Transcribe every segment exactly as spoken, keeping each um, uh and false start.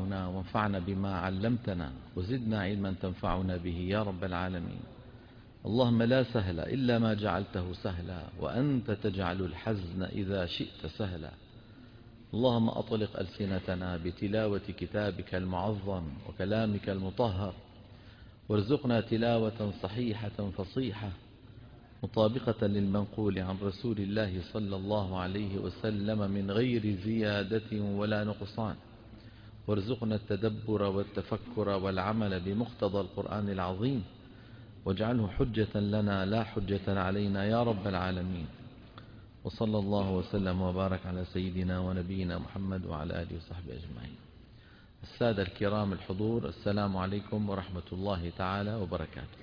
ينفعنا وانفعنا بما علمتنا وزدنا علما تنفعنا به يا رب العالمين. اللهم لا سهل إلا ما جعلته سهلا وأنت تجعل الحزن إذا شئت سهلا. اللهم أطلق ألسنتنا بتلاوة كتابك المعظم وكلامك المطهر، وارزقنا تلاوة صحيحة فصيحة مطابقة للمنقول عن رسول الله صلى الله عليه وسلم من غير زيادة ولا نقصان، وارزقنا التدبر والتفكر والعمل بمقتضى القرآن العظيم، واجعله حجة لنا لا حجة علينا يا رب العالمين. وصلى الله وسلم وبارك على سيدنا ونبينا محمد وعلى آله وصحبه أجمعين. السادة الكرام الحضور، السلام عليكم ورحمة الله تعالى وبركاته.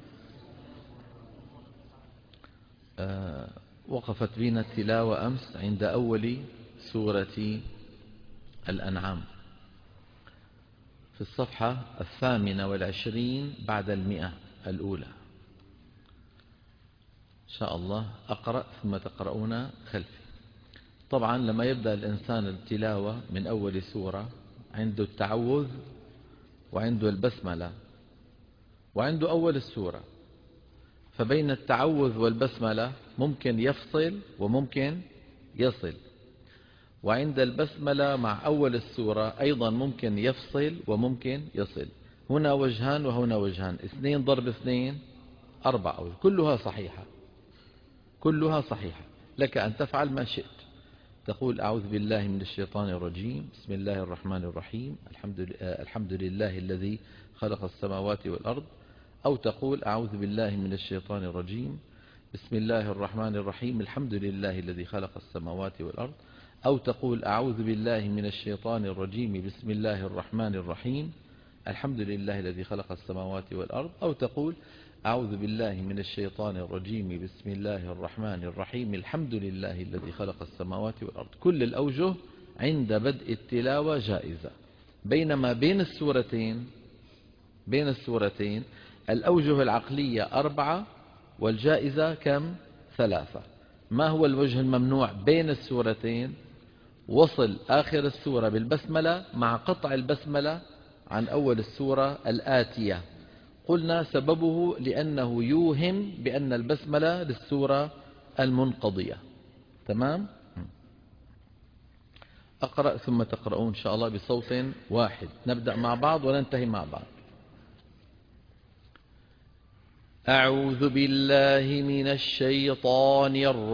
أه وقفت بنا التلاوة أمس عند أول سورة الأنعام في الصفحة الثامنة والعشرين بعد المئة الأولى. إن شاء الله أقرأ ثم تقرؤون خلفي. طبعا لما يبدأ الإنسان التلاوة من أول سورة عنده التعوذ وعنده البسملة وعنده أول السورة، فبين التعوذ والبسملة ممكن يفصل وممكن يصل، وعند البسملة مع أول السورة أيضا ممكن يفصل وممكن يصل. هنا وجهان وهنا وجهان، اثنين ضرب اثنين أربعة، كلها صحيحة كلها صحيحة. لك أن تفعل ما شئت. تقول أعوذ بالله من الشيطان الرجيم، بسم الله الرحمن الرحيم، الحمد, الحمد لله الذي خلق السماوات والأرض، أو تقول أعوذ بالله من الشيطان الرجيم بسم الله الرحمن الرحيم الحمد لله الذي خلق السماوات والأرض، أو تقول أعوذ بالله من الشيطان الرجيم بسم الله الرحمن الرحيم الحمد لله الذي خلق السماوات والأرض، أو تقول أعوذ بالله من الشيطان الرجيم بسم الله الرحمن الرحيم الحمد لله الذي خلق السماوات والأرض. كل الأوجه عند بدء التلاوة جائزة، بينما بين السورتين بين السورتين الأوجه العقلية أربعة والجائزة كم؟ ثلاثة. ما هو الوجه الممنوع بين السورتين؟ وصل آخر السورة بالبسملة مع قطع البسملة عن أول السورة الآتية. قلنا سببه لأنه يوهم بأن البسملة للسورة المنقضية. تمام؟ أقرأ ثم تقرؤون إن شاء الله بصوت واحد. نبدأ مع بعض وننتهي مع بعض. أعوذ بالله من الشيطان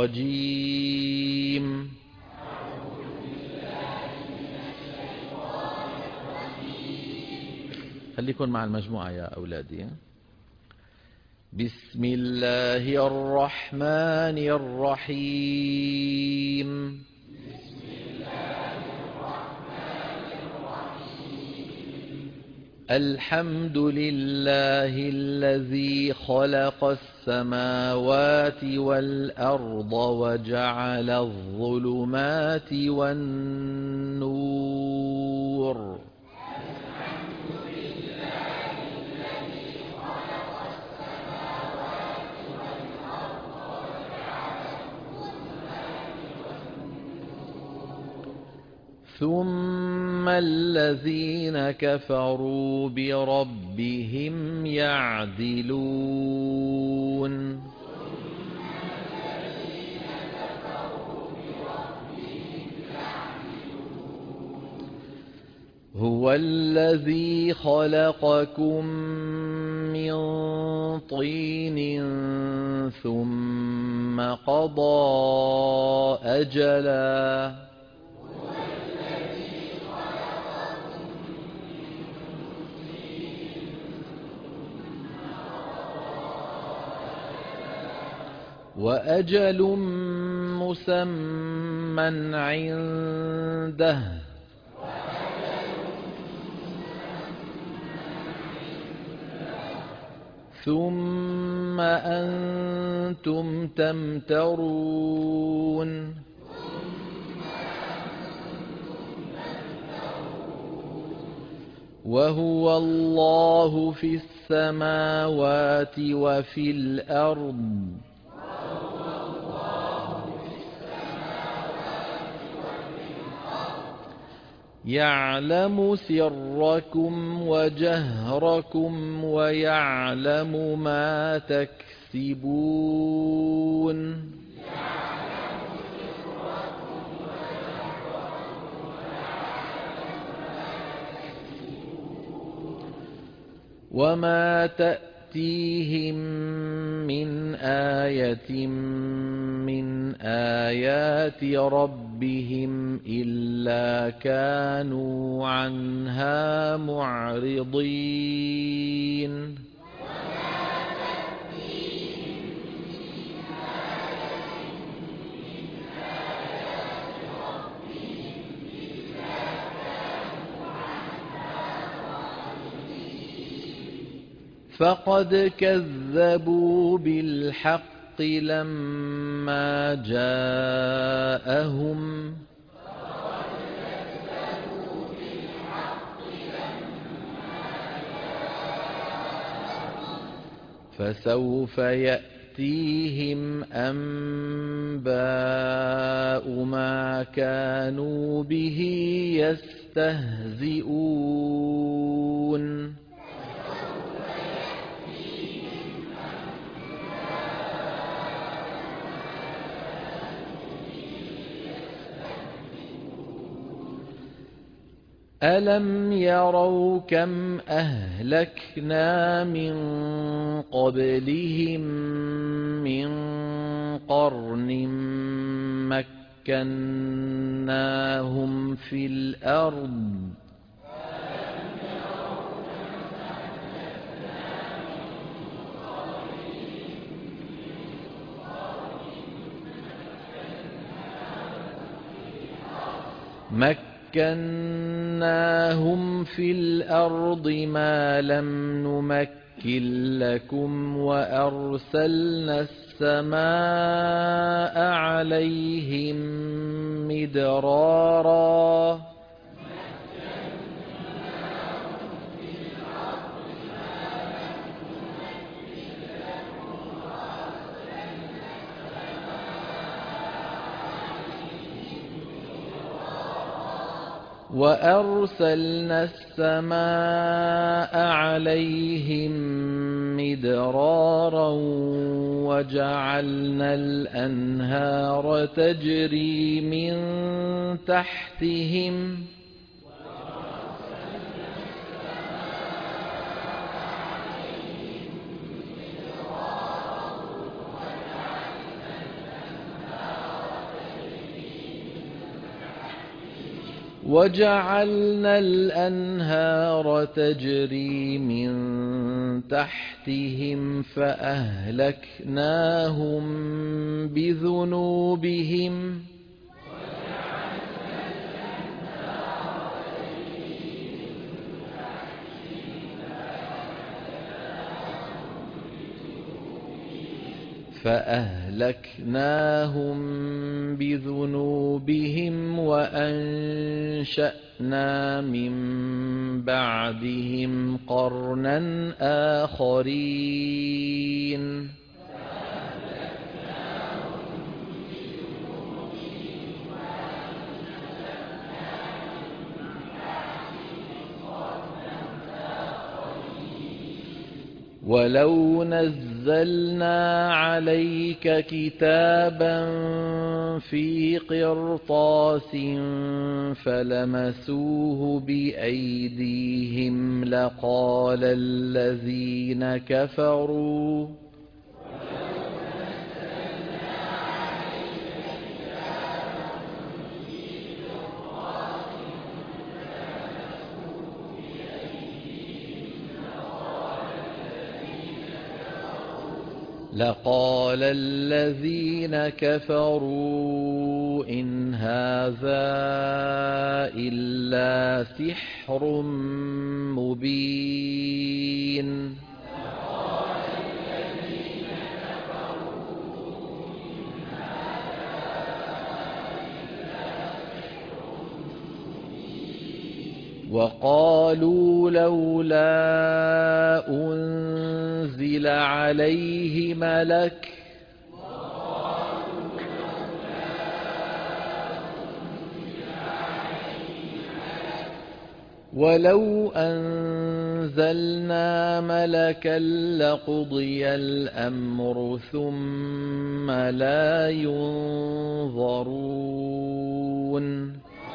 الرجيم. خليكن مع المجموعة يا أولادي. بسم الله الرحمن الرحيم. بسم الله الرحمن الرحيم. الحمد لله الذي خلق السماوات والأرض وجعل الظلمات والنور. ثم الذين كفروا بربهم يعدلون. هو الذي خلقكم من طين ثم قضى أجلا وأجل مسمى عنده ثم أنتم تمترون. وهو الله في السماوات وفي الأرض يعلم سركم وجهركم ويعلم ما تكسبون وما تأتيهم من آية من آيات ربهم إلا كانوا عنها معرضين فقد كذبوا بالحق لما جاءهم فسوف يأتيهم أنباء ما كانوا به يستهزئون ألم يروا كم أهلكنا من قبلهم من قرن مكناهم في الأرض مكناهم في الأرض ما لم نمكن لكم وأرسلنا السماء عليهم مدرارا وأرسلنا السماء عليهم مدرارا وجعلنا الأنهار تجري من تحتهم وجعلنا الأنهار تجري من تحتهم فأهلكناهم بذنوبهم فأهلكناهم بذنوبهم وأنشأنا من بعدهم قرنا آخرين ولو نزلنا عليك كتابا في قرطاس فلمسوه بأيديهم لقال الذين كفروا لقال الذين كفروا إن هذا إلا سحر مبين وقالوا لولا أنزل عليه ملك ولو أنزلنا ملكا لقضي الأمر ثم لا ينظرون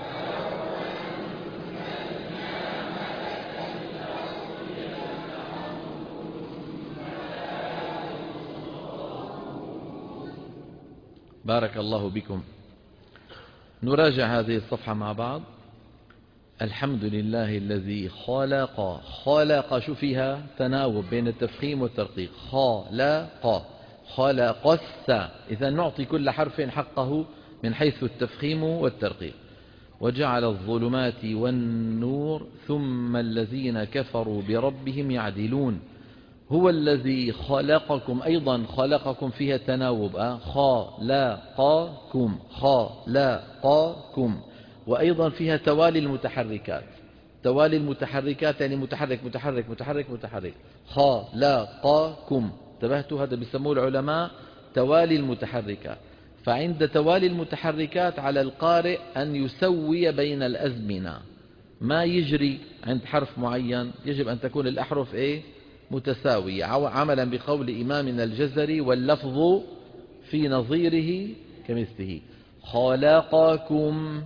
بارك الله بكم. نراجع هذه الصفحة مع بعض. الحمد لله الذي خلق خلق شو فيها تناوب بين التفخيم والترقيق خلق خلق الس إذا نعطي كل حرف حقه من حيث التفخيم والترقيق. وجعل الظلمات والنور ثم الذين كفروا بربهم يعدلون. هو الذي خلقكم أيضا خلقكم فيها تناوب خلقكم خلقكم وأيضا فيها توالي المتحركات. توالي المتحركات يعني متحرك متحرك متحرك متحرك. خلقكم انتبهتوا هذا بيسموه العلماء توالي المتحركات. فعند توالي المتحركات على القارئ أن يسوي بين الأزمنة. ما يجري عند حرف معين يجب أن تكون الأحرف إيه متساوية عملا بقول إمامنا الجزري واللفظ في نظيره كمثله. خلقكم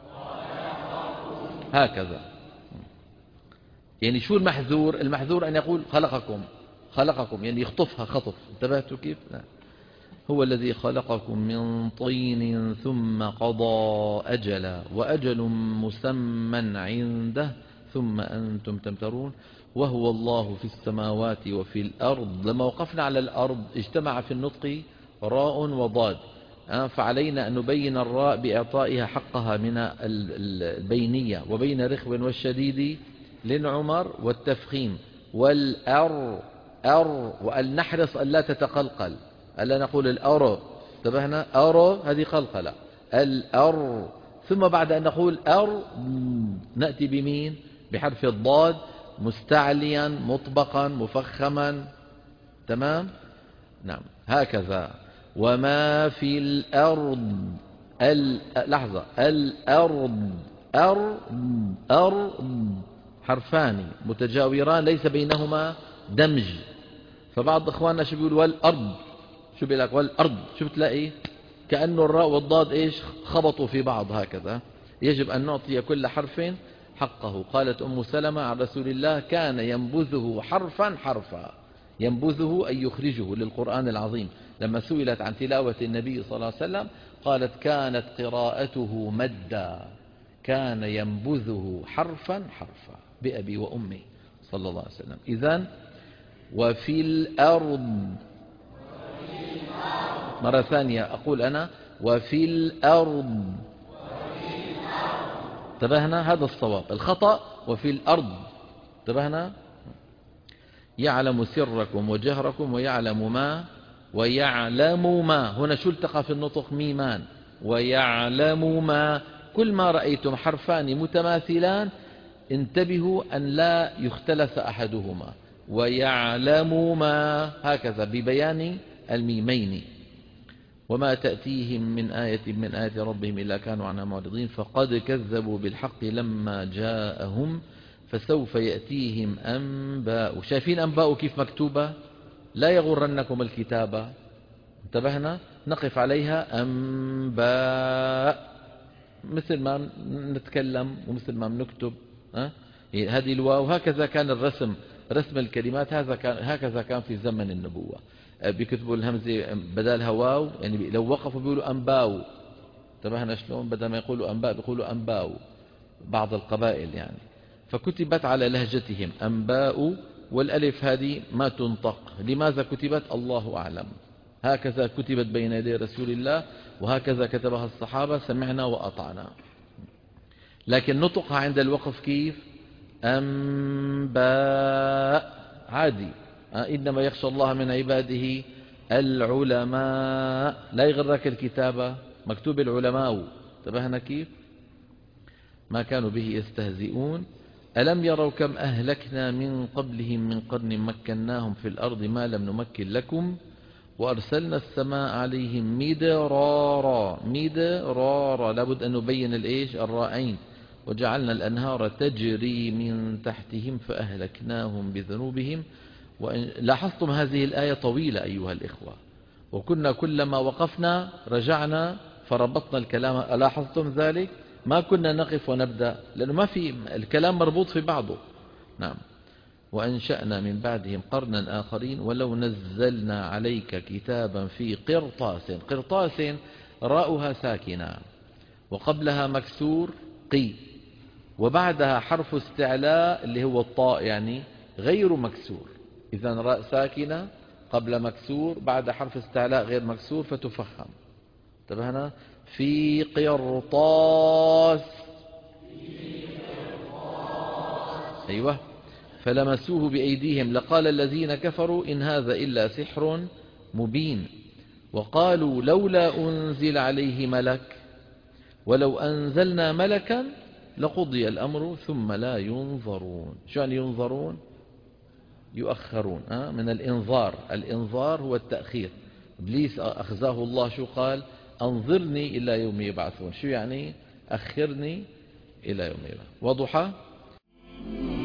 هكذا. يعني شو المحذور؟ المحذور أن يقول خلقكم خلقكم يعني يخطفها خطف. انتبهتوا كيف؟ لا. هو الذي خلقكم من طين ثم قضى أجلا وأجل مسمى عنده ثم أنتم تمترون. وهو الله في السماوات وفي الأرض. لما وقفنا على الأرض اجتمع في النطق راء وضاد فعلينا أن نبين الراء بإعطائها حقها من البينية وبين رخو والشديد للعمر والتفخيم والأر أر وأن نحرص أن لا تتقلقل ألا نقول الأر. انتبهنا أر هذه قلقلة الأر. ثم بعد أن نقول أر نأتي بمين بحرف الضاد مستعليا مطبقا مفخما. تمام نعم هكذا. وما في الأرض ال... لحظة الأرض أر أر حرفان متجاوران ليس بينهما دمج. فبعض إخواننا شو بيقول والأرض شو بيقول لك والأرض شو بتلاقي كأنه الراء والضاد إيش خبطوا في بعض هكذا. يجب أن نعطي كل حرف حقه. قالت أم سلمة عن رسول الله كان ينبذه حرفا حرفا. ينبذه أي يخرجه للقرآن العظيم. لما سئلت عن تلاوة النبي صلى الله عليه وسلم قالت كانت قراءته مدا كان ينبذه حرفا حرفا بأبي وأمي صلى الله عليه وسلم. إذن وفي الأرض مرة ثانية أقول أنا وفي الأرض. انتبهنا هذا الصواب. الخطأ وفي الأرض. انتبهنا يعلم سركم وجهركم ويعلم ما ويعلم ما. هنا شو التقى في النطق ميمان ويعلم ما. كل ما رأيتم حرفان متماثلان انتبهوا أن لا يختلف أحدهما. ويعلم ما هكذا ببيان الميمين. وما تأتيهم من آية من آيات ربهم إلا كانوا عنها معرضين فقد كذبوا بالحق لما جاءهم فسوف يأتيهم أنباء. شايفين أنباء كيف مكتوبة لا يغرنكم الكتابة. انتبهنا نقف عليها أنباء مثل ما نتكلم ومثل ما بنكتب. أه؟ هذه الواو هكذا كان الرسم رسم الكلمات هذا كان هكذا كان في زمن النبوة. بيكتبوا الهمزة بدالها واو يعني لو وقفوا بيقولوا أنباو. انتبهنا شلون بدل ما يقولوا أنباء بيقولوا أنباو بعض القبائل يعني. فكتبت على لهجتهم أنباء والألف هذه ما تنطق. لماذا كتبت الله أعلم. هكذا كتبت بين يدي رسول الله وهكذا كتبها الصحابة سمعنا وأطعنا. لكن نطقها عند الوقف كيف أنباء عادي. إنما يخشى الله من عباده العلماء. لا يغرك الكتابة مكتوب العلماء. انتبهنا كيف ما كانوا به يستهزئون. ألم يروا كم أهلكنا من قبلهم من قرن مكناهم في الأرض ما لم نمكن لكم وأرسلنا السماء عليهم مدرارا. مدرارا لابد أن نبين الإيش الرائين. وجعلنا الأنهار تجري من تحتهم فأهلكناهم بذنوبهم. لاحظتم هذه الآية طويلة أيها الإخوة، وكنا كلما وقفنا رجعنا فربطنا الكلام. لاحظتم ذلك؟ ما كنا نقف ونبدأ، لأنه ما في الكلام مربوط في بعضه. نعم. وأنشأنا من بعدهم قرنا آخرين ولو نزلنا عليك كتابا في قرطاس. قرطاس راؤها ساكنة وقبلها مكسور قي، وبعدها حرف استعلاء اللي هو الطاء يعني غير مكسور. إذن راء ساكنة قبل مكسور بعد حرف استعلاء غير مكسور فتفخم. انتبهنا؟ في قرطاس. أيوة. فلمسوه بأيديهم لقال الذين كفروا إن هذا إلا سحر مبين. وقالوا لولا أنزل عليه ملك ولو أنزلنا ملكا لقضي الأمر ثم لا ينظرون. شو يعني ينظرون؟ يؤخرون. أه؟ من الإنظار. الإنظار هو التأخير. إبليس أخزاه الله شو قال؟ أنظرني إلى يوم يبعثون. شو يعني؟ أخرني إلى يوم يبعثون. وضحى.